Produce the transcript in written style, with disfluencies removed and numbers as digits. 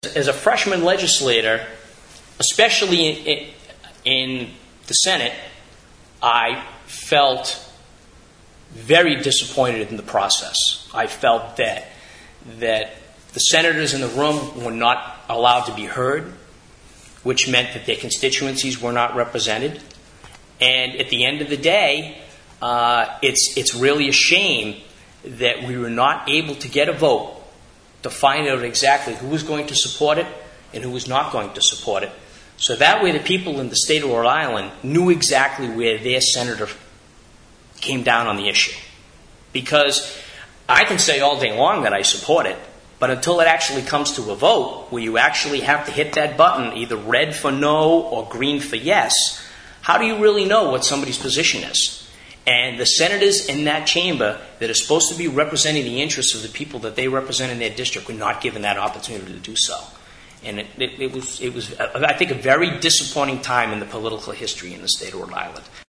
As a freshman legislator, especially in the Senate, I felt very disappointed in the process. I felt that the senators in the room were not allowed to be heard, which meant that their constituencies were not represented. And at the end of the day, it's really a shame that we were not able to get a vote to find out exactly who was going to support it and who was not going to support it. So that way the people in the state of Rhode Island knew exactly where their senator came down on the issue. Because I can say all day long that I support it, but until it actually comes to a vote where you actually have to hit that button, either red for no or green for yes, how do you really know what somebody's position is? And the senators in that chamber that are supposed to be representing the interests of the people that they represent in their district were not given that opportunity to do so. And it was, I think, a very disappointing time in the political history in the state of Rhode Island.